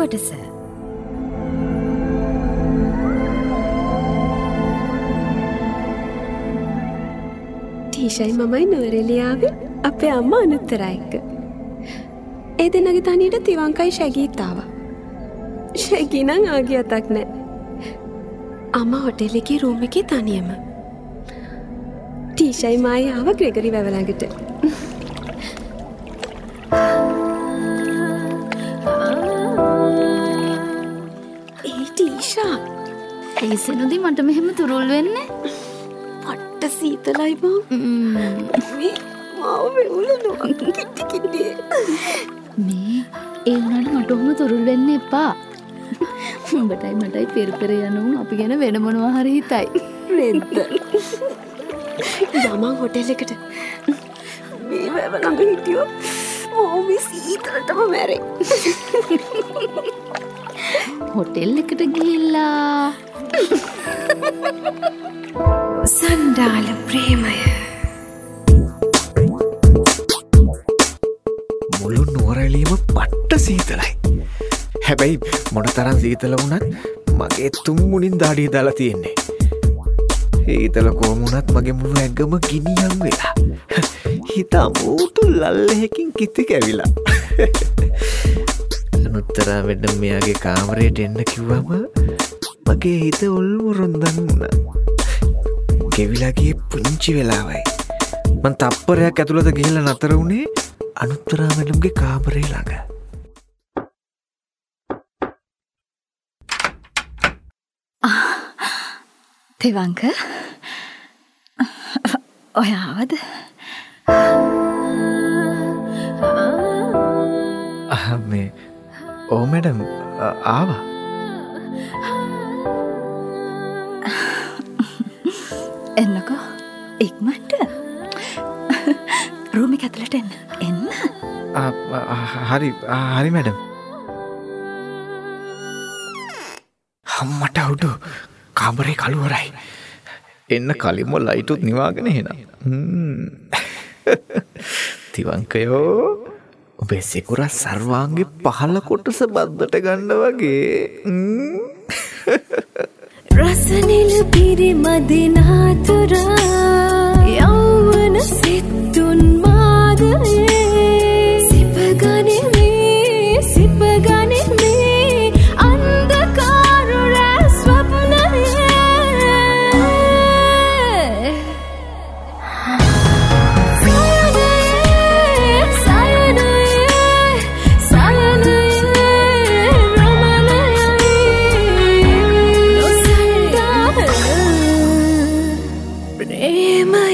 කොටස. ටීෂයි මමයි නුවරඑළියාවේ අපේ අම්මා අනුත්තරා එක්ක. ඒ දෙන්නගේ තනියට තිවංකයි ශැගීත් ආවා. ශැගී නම් ආගේ අතක් නෑ. අම්මා හොටෙල් එකේ රූම් එකේ තනියම. ටීෂයි මායි ආවා ග්‍රෙගරි වැව ළඟට. ඒ ටීෂා ඇයි සෙනුදි මට මෙහෙම තුරුල් වෙන්නේ? පට්ට සීතලයි බං. මේ මාව වෙවුලනවා කිටි කිටි. මේ ඒ වුණාට මට ඔහොම තුරුල් වෙන්න එපා. උඹටයි මටයි පෙරපෙර යනවා අපි ගැන වෙන මොනවා හරි හිතයි. රෙද්ද. යමන් හොටෙල් එකට මේ වැව ළඟ හිටියෝ ඕමි සීතලටම මැරේ. හොටෙල් එකට ගිහිල්ලා සන්ඩාල ප්‍රේමය. මුළු නුවරඑළියම පට්ට සීතලයි. හැබැයි මොන තරම් සීතල වුණත් මගේ තුන් මුණින් දාඩිය දාලා තියෙන්නේ. හීතල කොහොම වුණත් මගේ මුළු ඇඟම ගිනියම් වෙලා. හිත අමුතු ලල්ලෙකින් කිති කැවිලා. අනුත්තරා මෙන්න මෙයාගේ කාමරයට එන්න කිව්වම මගේ හිත උල්මුරුන්දන් වුණා. ගෙවිලා ගියේ පුංචි වෙලාවයි. මං තප්පරයක් ඇතුළත ගිහිල්ලා නතර වුණේ අනුත්තරා මැඩම්ගේ කාමරේ ළඟ. තෙවංක ඔයාවද? මේ ඕ මැඩම් ආවා. එන්නකෝ ඉක්මනට රූම් එක ඇතුළට එන්න. හරි මැඩම්. අම්මට උඩු කාමරේ කළුවරයි. එන්න කලින්ම ලයිටුත් නිවාගෙන එනවා. තිවංකයෝ ඔබේ සිකුර සර්වාංගේ පහළ කොටස බද්දට ගන්න වගේ. රසනිල පිරිමදිනාතුරා යෞවන සිත්තුන් මාදයේ සිපගනේ මේ අන්ධකාර ස්වප්නයේ ප්‍රේමය